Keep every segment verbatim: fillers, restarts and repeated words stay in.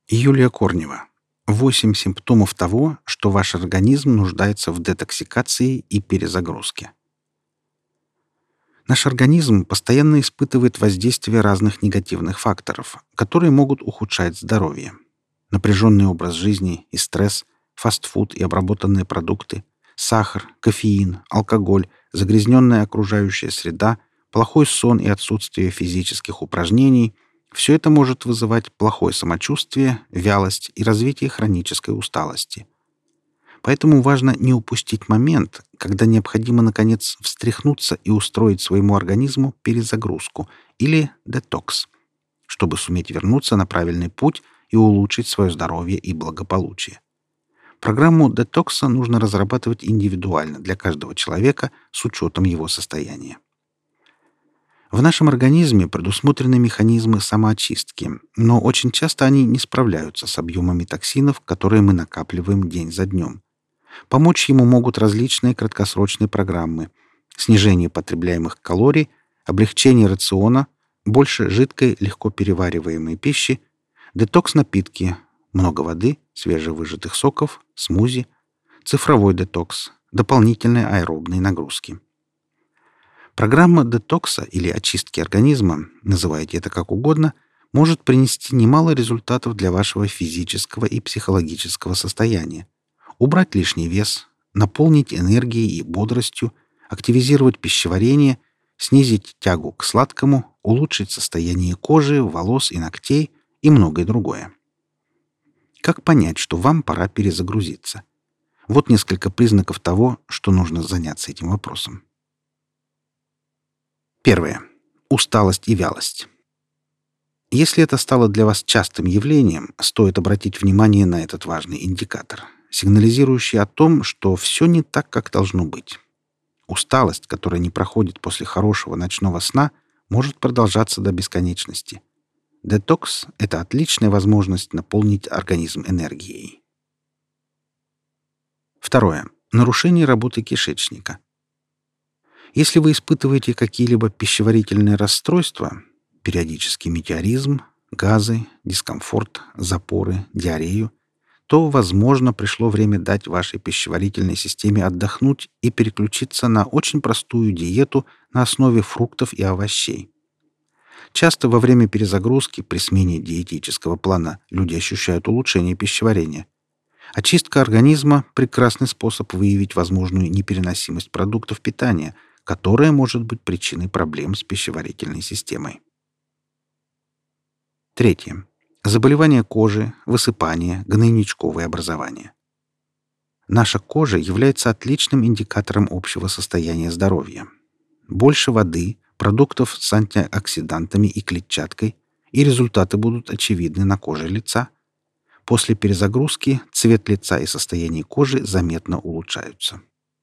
Юлия Корнева. Восемь симптомов того, что ваш организм нуждается в детоксикации и перезагрузке. Наш организм постоянно испытывает воздействие разных негативных факторов, которые могут ухудшать здоровье. Напряженный образ жизни и стресс, фастфуд и обработанные продукты, сахар, кофеин, алкоголь, загрязненная окружающая среда, плохой сон и отсутствие физических упражнений — все это может вызывать плохое самочувствие, вялость и развитие хронической усталости. Поэтому важно не упустить момент, когда необходимо, наконец, встряхнуться и устроить своему организму перезагрузку или детокс, чтобы суметь вернуться на правильный путь и улучшить свое здоровье и благополучие. Программу детокса нужно разрабатывать индивидуально для каждого человека с учетом его состояния. В нашем организме предусмотрены механизмы самоочистки, но очень часто они не справляются с объемами токсинов, которые мы накапливаем день за днем. Помочь ему могут различные краткосрочные программы: снижение потребляемых калорий, облегчение рациона, больше жидкой, легко перевариваемой пищи, детокс-напитки, много воды, свежевыжатых соков, смузи, цифровой детокс, дополнительные аэробные нагрузки. Программа детокса или очистки организма, называйте это как угодно, может принести немало результатов для вашего физического и психологического состояния. Убрать лишний вес, наполнить энергией и бодростью, активизировать пищеварение, снизить тягу к сладкому, улучшить состояние кожи, волос и ногтей и многое другое. Как понять, что вам пора перезагрузиться? Вот несколько признаков того, что нужно заняться этим вопросом. Первое. Усталость и вялость. Если это стало для вас частым явлением, стоит обратить внимание на этот важный индикатор, сигнализирующий о том, что все не так, как должно быть. Усталость, которая не проходит после хорошего ночного сна, может продолжаться до бесконечности. Детокс — это отличная возможность наполнить организм энергией. Второе. Нарушение работы кишечника. Если вы испытываете какие-либо пищеварительные расстройства, периодический метеоризм, газы, дискомфорт, запоры, диарею, то, возможно, пришло время дать вашей пищеварительной системе отдохнуть и переключиться на очень простую диету на основе фруктов и овощей. Часто во время перезагрузки при смене диетического плана люди ощущают улучшение пищеварения. Очистка организма — прекрасный способ выявить возможную непереносимость продуктов питания, которая может быть причиной проблем с пищеварительной системой. Третье. Заболевания кожи, высыпание, гнойничковые образования. Наша кожа является отличным индикатором общего состояния здоровья. Больше воды, продуктов с антиоксидантами и клетчаткой, и результаты будут очевидны на коже лица. После перезагрузки цвет лица и состояние кожи заметно улучшаются.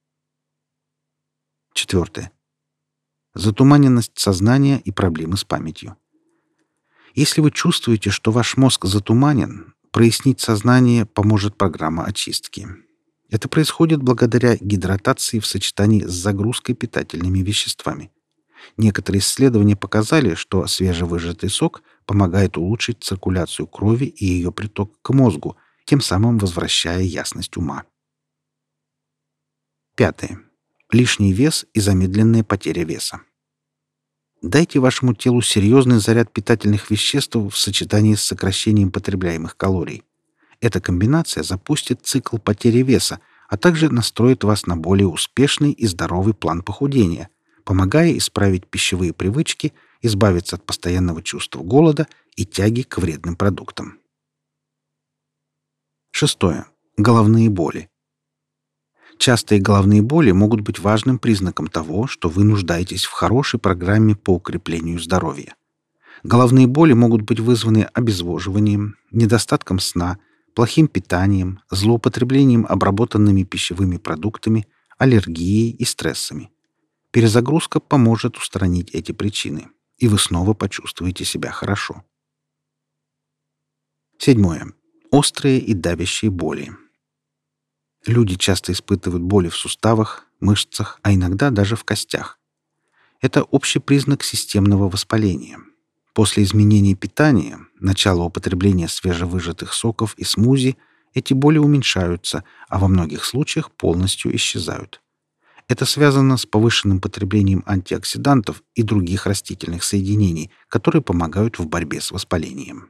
Четвертое. Затуманенность сознания и проблемы с памятью. Если вы чувствуете, что ваш мозг затуманен, прояснить сознание поможет программа очистки. Это происходит благодаря гидратации в сочетании с загрузкой питательными веществами. Некоторые исследования показали, что свежевыжатый сок помогает улучшить циркуляцию крови и ее приток к мозгу, тем самым возвращая ясность ума. Пятое. Лишний вес и замедленная потеря веса. Дайте вашему телу серьезный заряд питательных веществ в сочетании с сокращением потребляемых калорий. Эта комбинация запустит цикл потери веса, а также настроит вас на более успешный и здоровый план похудения, помогая исправить пищевые привычки, избавиться от постоянного чувства голода и тяги к вредным продуктам. Шестое. Головные боли. Частые головные боли могут быть важным признаком того, что вы нуждаетесь в хорошей программе по укреплению здоровья. Головные боли могут быть вызваны обезвоживанием, недостатком сна, плохим питанием, злоупотреблением обработанными пищевыми продуктами, аллергией и стрессами. Перезагрузка поможет устранить эти причины, и вы снова почувствуете себя хорошо. Седьмое. Острые и давящие боли. Люди часто испытывают боли в суставах, мышцах, а иногда даже в костях. Это общий признак системного воспаления. После изменения питания начала употребления свежевыжатых соков и смузи эти боли уменьшаются, а во многих случаях полностью исчезают. Это связано с повышенным потреблением антиоксидантов и других растительных соединений, которые помогают в борьбе с воспалением.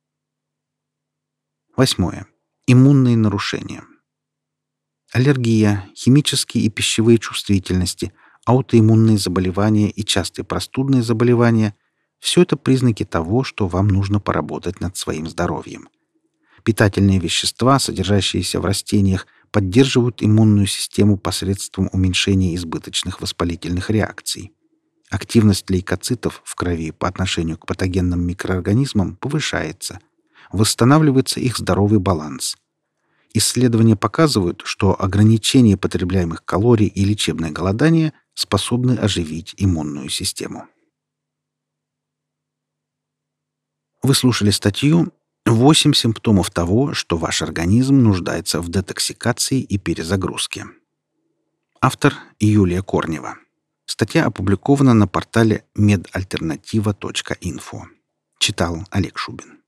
Восьмое. Иммунные нарушения. Аллергия, химические и пищевые чувствительности, аутоиммунные заболевания и частые простудные заболевания – все это признаки того, что вам нужно поработать над своим здоровьем. Питательные вещества, содержащиеся в растениях, поддерживают иммунную систему посредством уменьшения избыточных воспалительных реакций. Активность лейкоцитов в крови по отношению к патогенным микроорганизмам повышается. Восстанавливается их здоровый баланс. Исследования показывают, что ограничение потребляемых калорий и лечебное голодание способны оживить иммунную систему. Вы слушали статью «восемь симптомов того, что ваш организм нуждается в детоксикации и перезагрузке». Автор Юлия Корнева. Статья опубликована на портале медальтернатива точка инфо. Читал Олег Шубин.